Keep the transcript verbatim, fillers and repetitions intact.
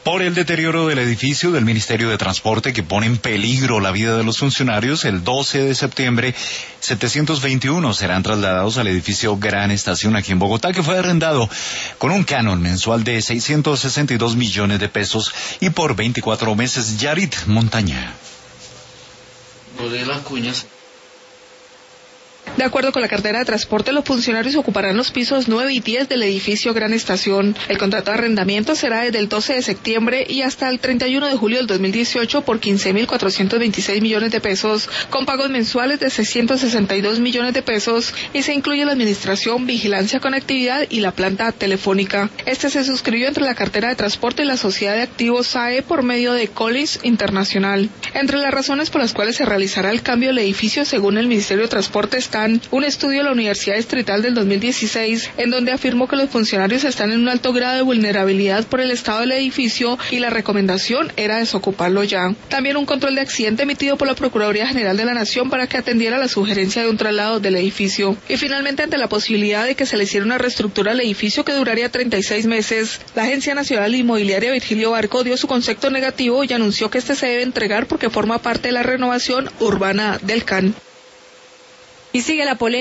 Por el deterioro del edificio del Ministerio de Transporte que pone en peligro la vida de los funcionarios, el doce de septiembre, setecientos veintiuno serán trasladados al edificio Gran Estación aquí en Bogotá, que fue arrendado con un canon mensual de seiscientos sesenta y dos millones de pesos y por veinticuatro meses. Yarit Montaña. De las cuñas. De acuerdo con la cartera de transporte, los funcionarios ocuparán los pisos nueve y diez del edificio Gran Estación. El contrato de arrendamiento será desde el doce de septiembre y hasta el treinta y uno de julio del dos mil dieciocho por quince mil cuatrocientos veintiséis millones de pesos, con pagos mensuales de seiscientos sesenta y dos millones de pesos, y se incluye la administración, vigilancia, conectividad y la planta telefónica. Este se suscribió entre la cartera de transporte y la sociedad de activos S A E por medio de Collins Internacional. Entre las razones por las cuales se realizará el cambio del edificio, según el Ministerio de Transporte, están un estudio de la Universidad Distrital del dos mil dieciséis, en donde afirmó que los funcionarios están en un alto grado de vulnerabilidad por el estado del edificio y la recomendación era desocuparlo ya. También un control de accidente emitido por la Procuraduría General de la Nación para que atendiera la sugerencia de un traslado del edificio. Y finalmente, ante la posibilidad de que se le hiciera una reestructura al edificio que duraría treinta y seis meses, la Agencia Nacional Inmobiliaria Virgilio Barco dio su concepto negativo y anunció que este se debe entregar porque forma parte de la renovación urbana del C A N. Y sigue la polémica.